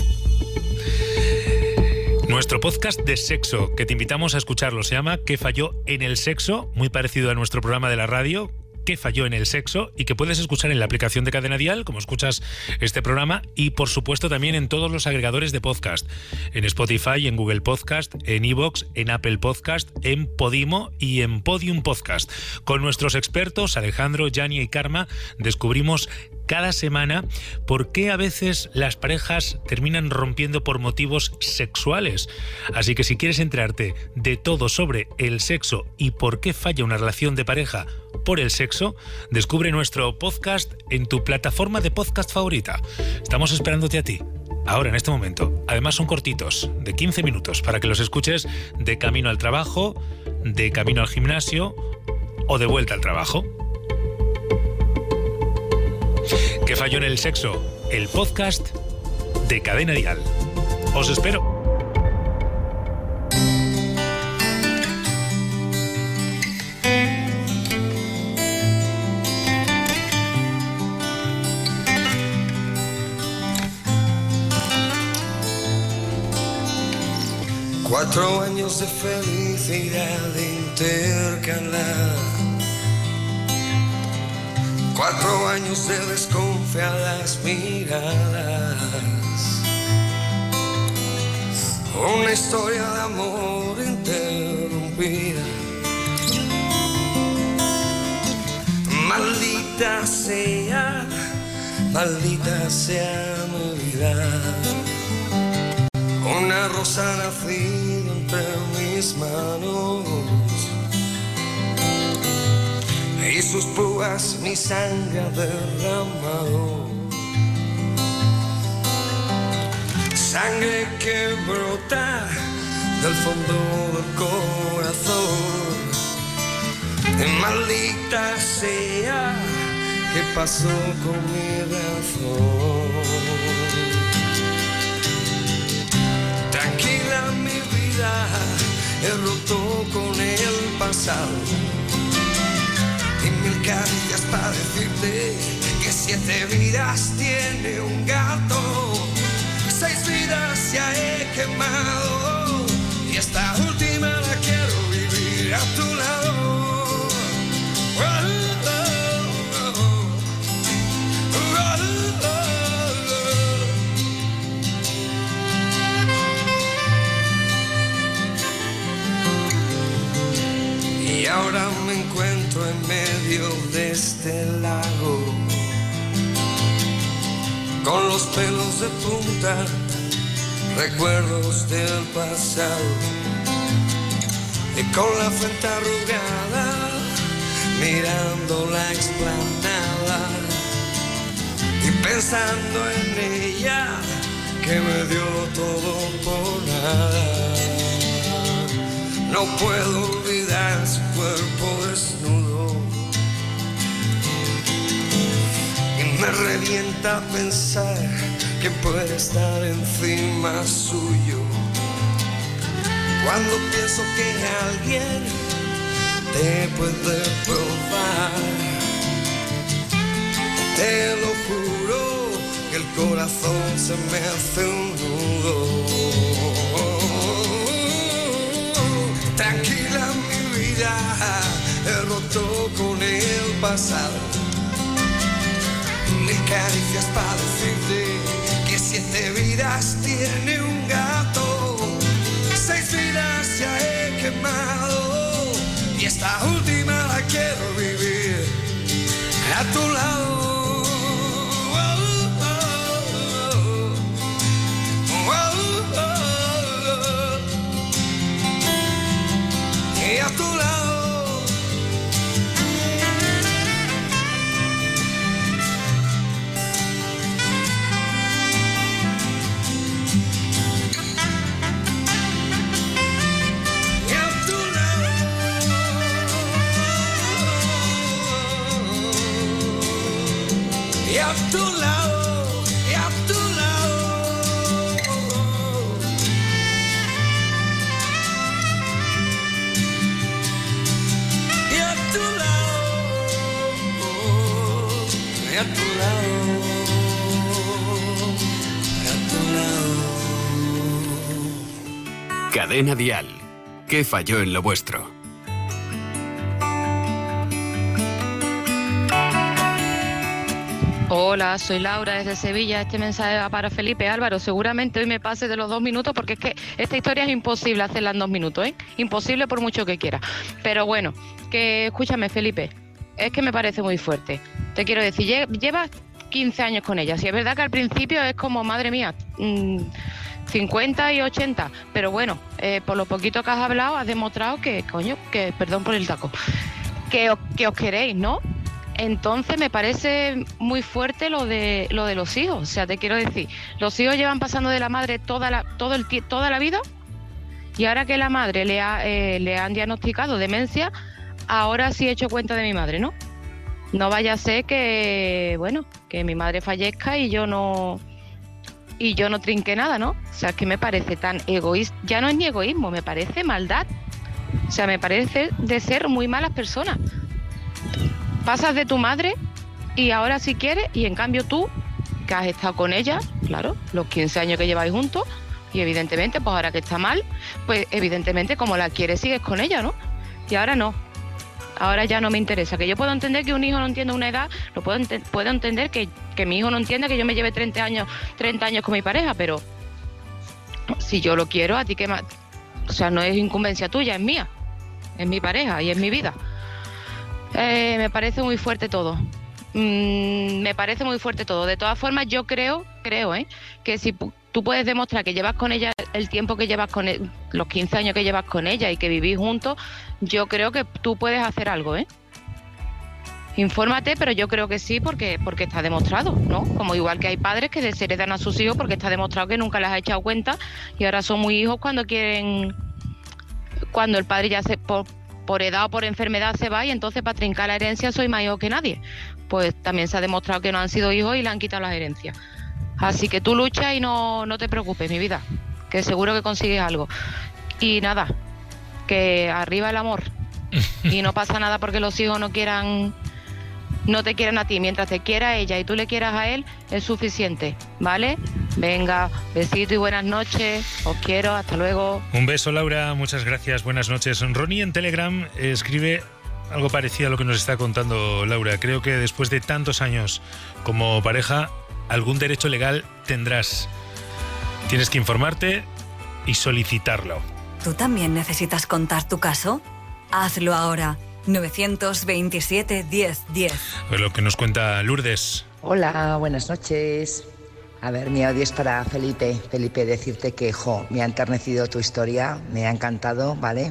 Nuestro podcast de sexo, que te invitamos a escucharlo, se llama ¿Qué falló en el sexo? Muy parecido a nuestro programa de la radio, ¿Qué falló en el sexo? Y que puedes escuchar en la aplicación de Cadena Dial, como escuchas este programa, y por supuesto también en todos los agregadores de podcast, en Spotify, en Google Podcast, en iVoox, en Apple Podcast, en Podimo y en Podium Podcast. Con nuestros expertos, Alejandro, Yania y Karma, descubrimos cada semana por qué a veces las parejas terminan rompiendo por motivos sexuales. Así que si quieres enterarte de todo sobre el sexo y por qué falla una relación de pareja por el sexo, descubre nuestro podcast en tu plataforma de podcast favorita. Estamos esperándote a ti, ahora en este momento. Además son cortitos, de quince minutos, para que los escuches de camino al trabajo, de camino al gimnasio o de vuelta al trabajo. ¿Qué falló en el sexo? El podcast de Cadena Dial. Os espero. Cuatro años de felicidad intercalar, cuatro años de desconfiadas miradas, una historia de amor interrumpida. Maldita sea, maldita sea mi vida. Una rosa nacida entre mis manos y sus púas mi sangre ha derramado. Sangre que brota del fondo del corazón. Y maldita sea, ¿qué pasó con mi razón? Tranquila mi vida, he roto con el pasado. Y mil caricias para decirte que siete vidas tiene un gato. Seis vidas ya he quemado y esta última la quiero vivir a tu lado. Oh, oh, oh, oh, oh, oh. Y ahora me encuentro en medio de este lago, con los pelos de punta, recuerdos del pasado, y con la frente arrugada, mirando la explanada, y pensando en ella, que me dio todo por nada. No puedo olvidar su cuerpo desnudo, me revienta pensar que puede estar encima suyo. Cuando pienso que alguien te puede probar, te lo juro que el corazón se me hace un nudo. Tranquila mi vida, he roto con el pasado. Mil caricias para decirte que siete vidas tiene un gato. Seis vidas ya he quemado y esta última la quiero vivir a tu lado. Oh, oh, oh, oh, oh, oh. Y a tu lado. Y a tu lado, y a tu lado. Y a tu lado, y a tu lado, y a tu lado. Cadena Dial. ¿Qué falló en lo vuestro? Hola, soy Laura desde Sevilla. Este mensaje va para Felipe. Álvaro, seguramente hoy me pase de los dos minutos porque es que esta historia es imposible hacerla en dos minutos, ¿eh? Imposible por mucho que quiera. Pero bueno, que escúchame, Felipe, es que me parece muy fuerte. Te quiero decir, llevas quince años con ella. Si es verdad que al principio es como, madre mía, mmm, cincuenta y ochenta, pero bueno, eh, por lo poquito que has hablado has demostrado que, coño, que, perdón por el taco, que, que os queréis, ¿no? Entonces me parece muy fuerte lo de lo de los hijos. O sea, te quiero decir, los hijos llevan pasando de la madre toda la todo el toda la vida y ahora que la madre le ha eh, le han diagnosticado demencia, ahora sí he hecho cuenta de mi madre, ¿no? No vaya a ser que bueno que mi madre fallezca y yo no y yo no trinque nada, ¿no? O sea, que me parece tan egoísta. Ya no es ni egoísmo, me parece maldad. O sea, me parece de ser muy malas personas. Pasas de tu madre y ahora si quieres, y en cambio tú, que has estado con ella, claro, los quince años que lleváis juntos, Y evidentemente, pues ahora que está mal, pues evidentemente como la quieres sigues con ella, ¿no? Y ahora no. Ahora ya no me interesa. Que yo puedo entender que un hijo no entienda una edad, lo puedo, ent- puedo entender que, que mi hijo no entienda que yo me lleve treinta años, treinta años con mi pareja, pero si yo lo quiero, a ti que más... O sea, no es incumbencia tuya, es mía. Es mi pareja y es mi vida. Eh, me parece muy fuerte todo. Mm, me parece muy fuerte todo. De todas formas, yo creo, creo, ¿eh? que si pu- tú puedes demostrar que llevas con ella el tiempo que llevas con él, los quince años que llevas con ella y que vivís juntos, yo creo que tú puedes hacer algo, ¿eh? Infórmate, pero yo creo que sí, porque porque está demostrado, ¿no? Como igual que hay padres que desheredan a sus hijos porque está demostrado que nunca les ha echado cuenta y ahora son muy hijos cuando quieren, cuando el padre ya se por, por edad o por enfermedad se va y entonces para trincar la herencia soy más hijo que nadie. Pues también se ha demostrado que no han sido hijos y le han quitado las herencias. Así que tú lucha y no, no te preocupes, mi vida, que seguro que consigues algo. Y nada, que arriba el amor. Y no pasa nada porque los hijos no quieran, no te quieran a ti. Mientras te quiera ella y tú le quieras a él, es suficiente, ¿vale? Venga, besito y buenas noches. Os quiero, hasta luego. Un beso, Laura, muchas gracias, buenas noches. Ronnie en Telegram escribe algo parecido a lo que nos está contando Laura. Creo que después de tantos años como pareja, algún derecho legal tendrás. Tienes que informarte y solicitarlo. ¿Tú también necesitas contar tu caso? Hazlo ahora. nueve veintisiete, diez, diez. Pues lo que nos cuenta Lourdes. Hola, buenas noches. A ver, mi audio es para Felipe. Felipe, decirte que, jo, me ha enternecido tu historia, me ha encantado, ¿vale?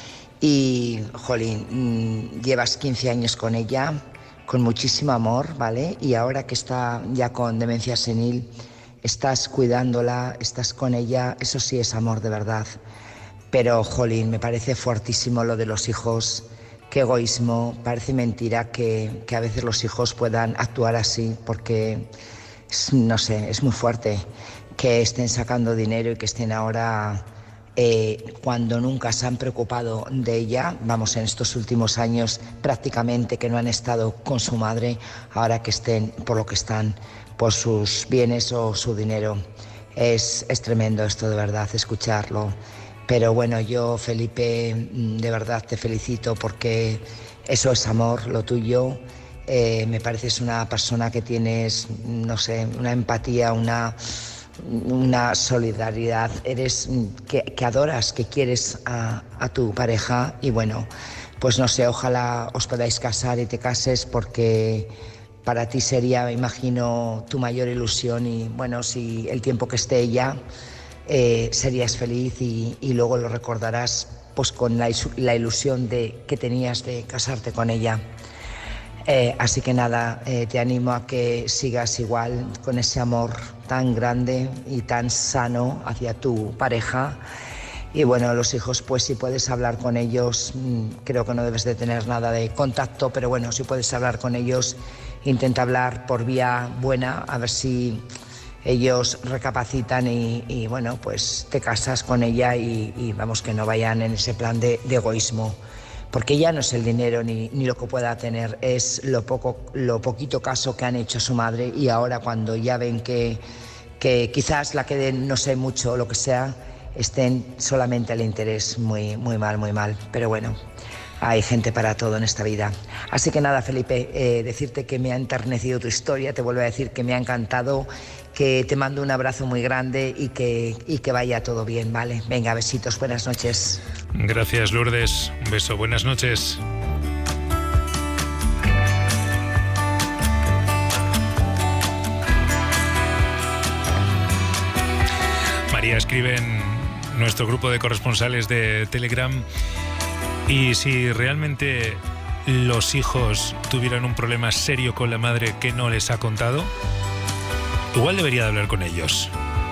Y, jolín, mmm, llevas quince años con ella, con muchísimo amor, ¿vale? Y ahora que está ya con demencia senil, estás cuidándola, estás con ella, eso sí es amor de verdad. Pero, jolín, me parece fuertísimo lo de los hijos, qué egoísmo, parece mentira que, que a veces los hijos puedan actuar así, porque, es, no sé, es muy fuerte que estén sacando dinero y que estén ahora... Eh, cuando nunca se han preocupado de ella, vamos, en estos últimos años prácticamente que no han estado con su madre, ahora que estén por lo que están, por sus bienes o su dinero. Es, es tremendo esto, de verdad, escucharlo. Pero bueno, yo, Felipe, de verdad te felicito porque eso es amor, lo tuyo. Eh, me pareces una persona que tienes, no sé, una empatía, una... una solidaridad, eres que, que adoras, que quieres a, a tu pareja y bueno, pues no sé, ojalá os podáis casar y te cases porque para ti sería, me imagino, tu mayor ilusión y bueno, si el tiempo que esté ella eh, serías feliz y, y luego lo recordarás pues con la, la ilusión de, que tenías de casarte con ella. Eh, así que nada, eh, te animo a que sigas igual con ese amor tan grande y tan sano hacia tu pareja. Y bueno, los hijos, pues si puedes hablar con ellos, creo que no debes de tener nada de contacto, pero bueno, si puedes hablar con ellos, intenta hablar por vía buena, a ver si ellos recapacitan y, y bueno, pues te casas con ella y, y vamos, que no vayan en ese plan de, de egoísmo. Porque ya no es el dinero ni, ni lo que pueda tener, es lo poco, lo poquito caso que han hecho a su madre y ahora cuando ya ven que, que quizás la queden, no sé, mucho o lo que sea, estén solamente al interés, muy, muy mal, muy mal. Pero bueno, hay gente para todo en esta vida. Así que nada, Felipe, eh, decirte que me ha enternecido tu historia, te vuelvo a decir que me ha encantado, que te mando un abrazo muy grande y que, y que vaya todo bien, ¿vale? Venga, besitos, buenas noches. Gracias, Lourdes. Un beso, buenas noches. María escribe en nuestro grupo de corresponsales de Telegram: y si realmente los hijos tuvieran un problema serio con la madre que no les ha contado, igual debería de hablar con ellos.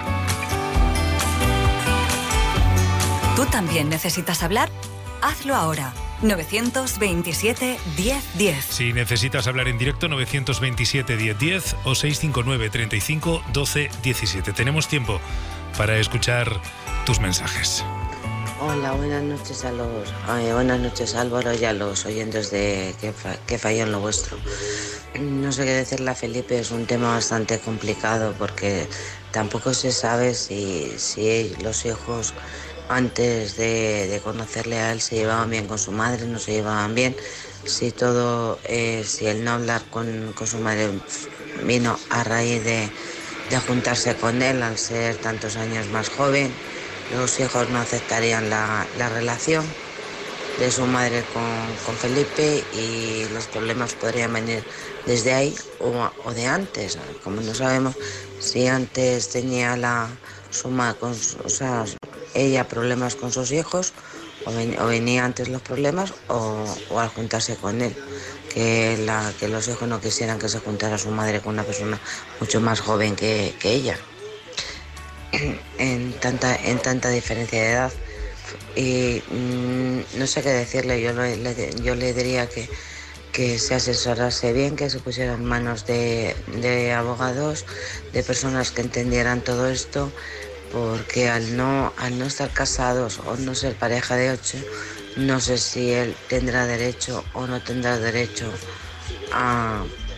¿Tú también necesitas hablar? Hazlo ahora. nueve veintisiete, diez, diez. Si necesitas hablar en directo, nueve veintisiete, diez, diez o seis cinco nueve, treinta y cinco, doce, diecisiete. Tenemos tiempo para escuchar tus mensajes. Hola, buenas noches a los, eh, buenas noches Álvaro y a los oyentes de que, fa, que falló en lo vuestro. No sé qué decirle a Felipe, es un tema bastante complicado porque tampoco se sabe si, si los hijos antes de, de conocerle a él se llevaban bien con su madre, no se llevaban bien, si todo, eh, si el no hablar con, con su madre vino a raíz de, de juntarse con él al ser tantos años más joven. Los hijos no aceptarían la, la relación de su madre con, con Felipe y los problemas podrían venir desde ahí o, o de antes. Como no sabemos si antes tenía la suma con, o sea, ella problemas con sus hijos o, ven, o venía antes los problemas o, o al juntarse con él. Que, la, que los hijos no quisieran que se juntara su madre con una persona mucho más joven que, que ella. En tanta, en tanta diferencia de edad y mmm, no sé qué decirle, yo le, le, yo le diría que, que se asesorase bien, que se pusiera en manos de, de abogados, de personas que entendieran todo esto, porque al no, al no estar casados o no ser pareja de ocho, no sé si él tendrá derecho o no tendrá derecho a,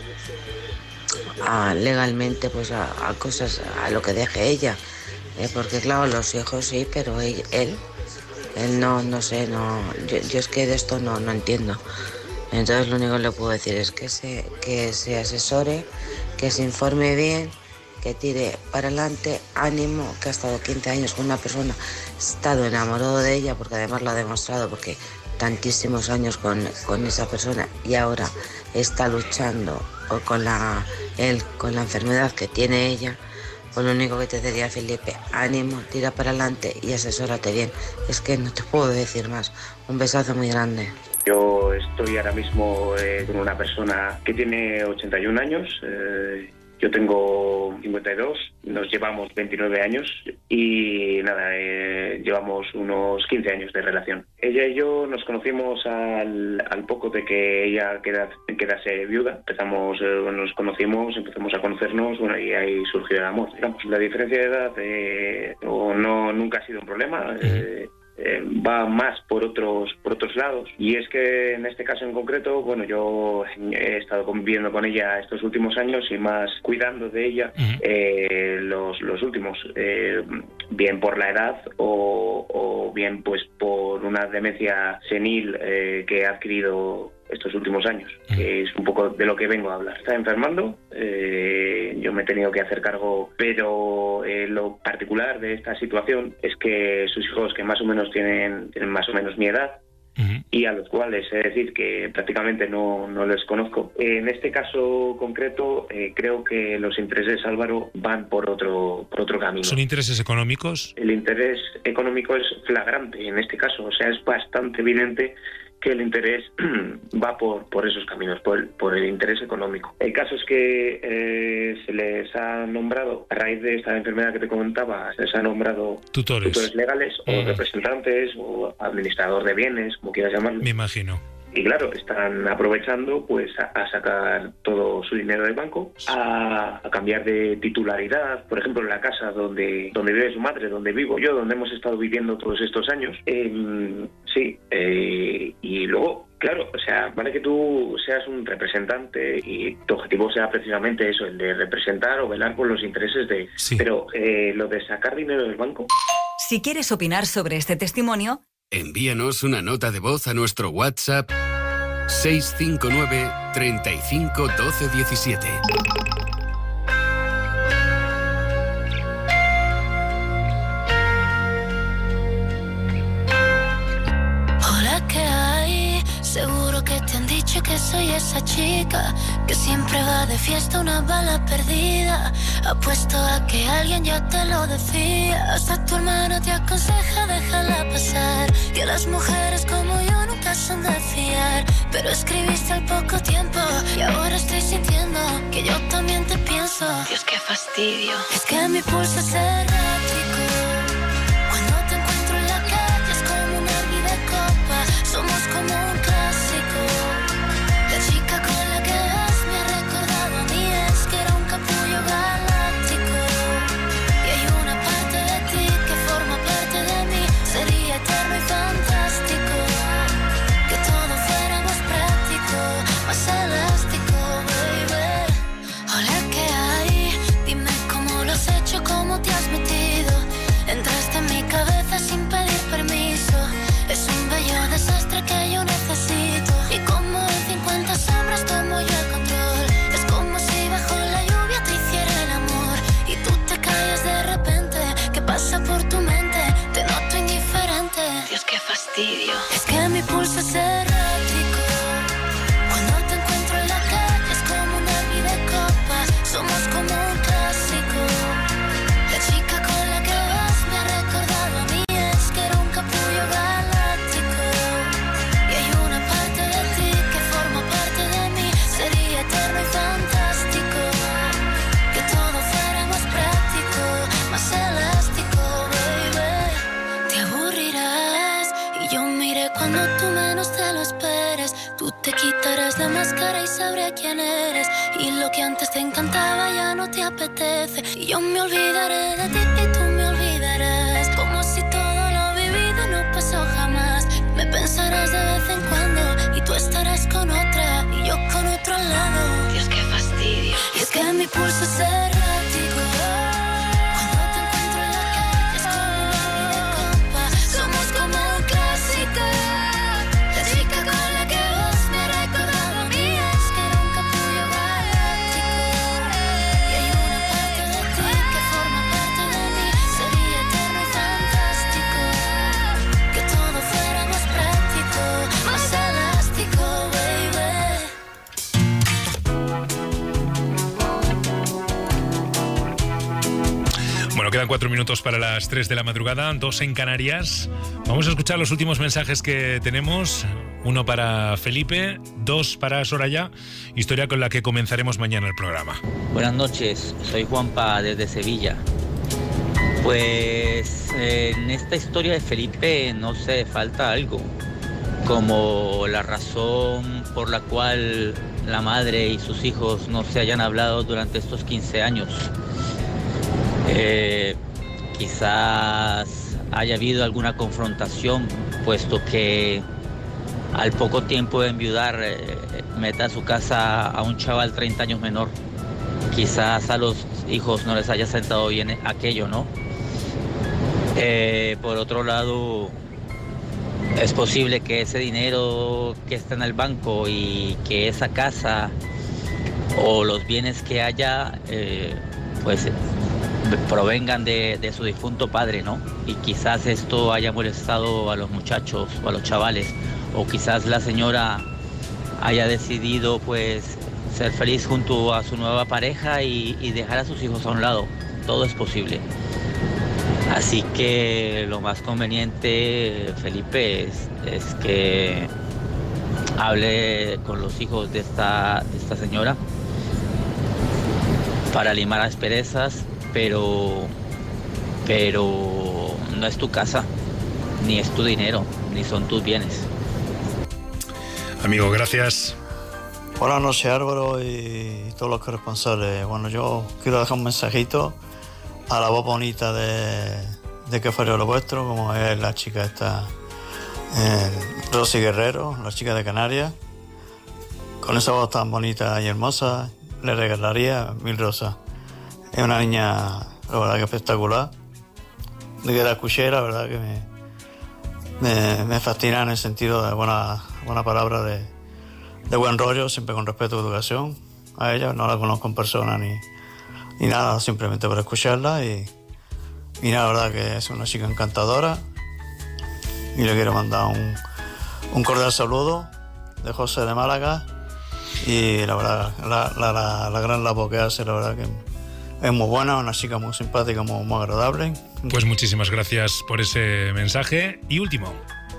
a legalmente pues a, a cosas, a lo que deje ella. Eh, porque claro, los hijos sí, pero él, él, él no, no sé, no, yo, yo es que de esto no, no entiendo. Entonces lo único que le puedo decir es que se, que se asesore, que se informe bien, que tire para adelante, ánimo, que ha estado quince años con una persona, ha estado enamorado de ella, porque además lo ha demostrado, porque tantísimos años con, con esa persona y ahora está luchando con la, él, con la enfermedad que tiene ella. Pues lo único que te diría, Felipe, ánimo, tira para adelante y asesórate bien. Es que no te puedo decir más. Un besazo muy grande. Yo estoy ahora mismo eh, con una persona que tiene ochenta y un años. Eh, yo tengo cincuenta y dos. Nos llevamos veintinueve años y nada, eh, llevamos unos quince años de relación. Ella y yo nos conocimos al, al poco de que ella queda, quedase viuda. Empezamos, eh, nos conocimos, empezamos a conocernos, bueno, y ahí surgió el amor. Digamos, la diferencia de edad eh, no, no, nunca ha sido un problema. Eh, Eh, va más por otros por otros lados, y es que en este caso en concreto, bueno, yo he estado conviviendo con ella estos últimos años y más cuidando de ella eh, los, los últimos, eh, bien por la edad o, o bien pues por una demencia senil eh, que ha adquirido estos últimos años, que es un poco de lo que vengo a hablar. Está enfermando, eh, yo me he tenido que hacer cargo, pero eh, lo particular de esta situación es que sus hijos, que más o menos tienen, tienen más o menos mi edad, uh-huh. y a los cuales es decir que prácticamente no, no les conozco. En este caso concreto, eh, creo que los intereses, Álvaro, van por otro, por otro camino. ¿Son intereses económicos? El interés económico es flagrante en este caso, o sea, es bastante evidente que el interés va por, por esos caminos, por el, por el interés económico. El caso es que eh, se les ha nombrado, a raíz de esta enfermedad que te comentaba, se les ha nombrado tutores, tutores legales o uh-huh. representantes o administrador de bienes, como quieras llamarlo. Me imagino. Y claro, están aprovechando pues a, a sacar todo su dinero del banco, a, a cambiar de titularidad. Por ejemplo, en la casa donde, donde vive su madre, donde vivo yo, donde hemos estado viviendo todos estos años. Eh, sí, eh, y luego, claro, o sea, vale que tú seas un representante y tu objetivo sea precisamente eso, el de representar o velar por los intereses de... Sí. Pero eh, lo de sacar dinero del banco... Si quieres opinar sobre este testimonio... Envíanos una nota de voz a nuestro WhatsApp seis cinco nueve, treinta y cinco, doce, diecisiete. Hola, ¿qué hay? Seguro que te han dicho que soy esa chica que siempre va de fiesta, una bala perdida. Apuesto a que alguien ya te lo decía. Hasta tu hermano te aconseja déjala pasar, que las mujeres como yo nunca son de fiar. Pero escribiste al poco tiempo y ahora estoy sintiendo que yo también te pienso. Dios, qué fastidio. Es que mi pulso es errático. Cuando te encuentro en la calle es como un hervir de copa. Somos como un clásico. La chica con la que vas me ha recordado a mí, es que era un capullo galáctico. Y hay una parte de ti que forma parte de mí. Sería eterno y Dios, qué fastidio. Es que mi pulso es errático. Cuando te encuentro en la calle es como una vida de copas. Somos como un clásico. La chica con la que vas me ha recordado a mí. Es que era un capullo galáctico. Y hay una parte de ti que forma parte de mí. Sería eterno y fantástico que todo fuera más práctico, más elástico, baby. Te aburrirás y yo miré cuando tú menos te lo esperes. Tú te quitarás la máscara y sabré quién eres. Y lo que antes te encantaba ya no te apetece. Y yo me olvidaré de ti y tú me olvidarás. Como si todo lo vivido no pasó jamás. Me pensarás de vez en cuando y tú estarás con otra y yo con otro al lado. Dios, qué fastidio. Y es que mi pulso es errático. Cuando te encuentro en la calle es como una vida de copas. Somos como un clásico. La chica con la que vas me ha recordado a mí. Es que era un capullo galáctico. Y hay una parte de ti que forma parte de mí. Sería eterno y fantástico que todo fuera más práctico, más elástico, baby. Bueno, quedan cuatro minutos para las tres de la madrugada, dos en Canarias. Vamos a escuchar los últimos mensajes que tenemos. Uno para Felipe, dos para Soraya. Historia con la que comenzaremos mañana el programa. Buenas noches, soy Juanpa desde Sevilla. Pues en esta historia de Felipe, no sé, falta algo. Como la razón por la cual la madre y sus hijos no se hayan hablado durante estos quince años. Eh, quizás haya habido alguna confrontación, puesto que al poco tiempo de enviudar eh, mete a su casa a un chaval treinta años menor. Quizás a los hijos no les haya sentado bien aquello, ¿no? Eh, por otro lado, es posible que ese dinero que está en el banco y que esa casa o los bienes que haya, eh, pues provengan de, de su difunto padre, ¿no? Y quizás esto haya molestado a los muchachos o a los chavales, o quizás la señora haya decidido pues ser feliz junto a su nueva pareja y, y dejar a sus hijos a un lado. Todo es posible. Así que lo más conveniente, Felipe, es, es que hable con los hijos de esta, de esta señora para limar asperezas, pero, pero no es tu casa, ni es tu dinero, ni son tus bienes. Amigo, gracias. Buenas noches, Álvaro y todos los corresponsales. Bueno, yo quiero dejar un mensajito a la voz bonita de, de Que Falló Lo Vuestro, como es la chica esta, eh, Rosy Guerrero, la chica de Canarias. Con esa voz tan bonita y hermosa, le regalaría mil rosas. Es una niña, la verdad, que espectacular. De que la escuché, la verdad que me, me, me fascina en el sentido de buena, buena palabra, de, de buen rollo, siempre con respeto a educación. A ella no la conozco en persona ni, ni nada, simplemente por escucharla. Y, y nada, la verdad que es una chica encantadora. Y le quiero mandar un, un cordial saludo de José de Málaga. Y la verdad, la, la, la, la gran labor que hace, la verdad que es muy buena, una chica muy simpática, muy, muy agradable. Pues muchísimas gracias por ese mensaje. Y último.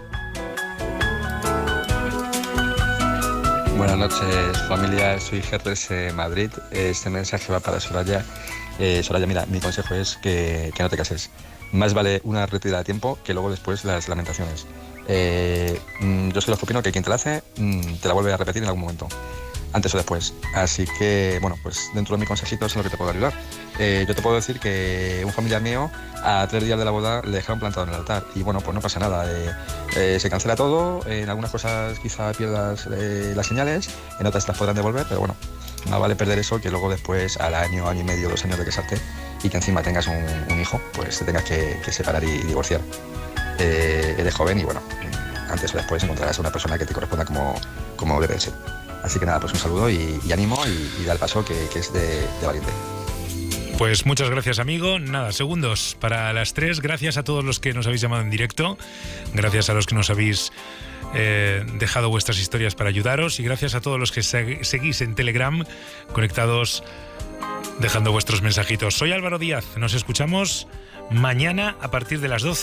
Buenas noches, familia, soy Gerles de Madrid. Este mensaje va para Soraya. Eh, Soraya, mira, mi consejo es que, que no te cases. Más vale una retirada a tiempo que luego después las lamentaciones. Eh, yo soy lo que opino que quien te la hace, te la vuelve a repetir en algún momento, antes o después. Así que, bueno, pues dentro de mi consejito es en lo que te puedo ayudar. Eh, yo te puedo decir que un familiar mío a tres días de la boda le dejaron plantado en el altar. Y bueno, pues no pasa nada. Eh, eh, se cancela todo, en algunas cosas quizá pierdas eh, las señales, en otras te las podrán devolver, pero bueno, no vale perder eso que luego después, al año, año y medio, dos años de casarte y que encima tengas un, un hijo, pues te tengas que, que separar y, y divorciar. Eh, eres joven y bueno, antes o después encontrarás a una persona que te corresponda como, como debe ser. Así que nada, pues un saludo y, y ánimo y, y da el paso que, que es de, de valiente. Pues muchas gracias, amigo. Nada, segundos para las tres. Gracias a todos los que nos habéis llamado en directo. Gracias a los que nos habéis eh, dejado vuestras historias para ayudaros. Y gracias a todos los que seg- seguís en Telegram conectados, dejando vuestros mensajitos. Soy Álvaro Díaz. Nos escuchamos mañana a partir de las doce.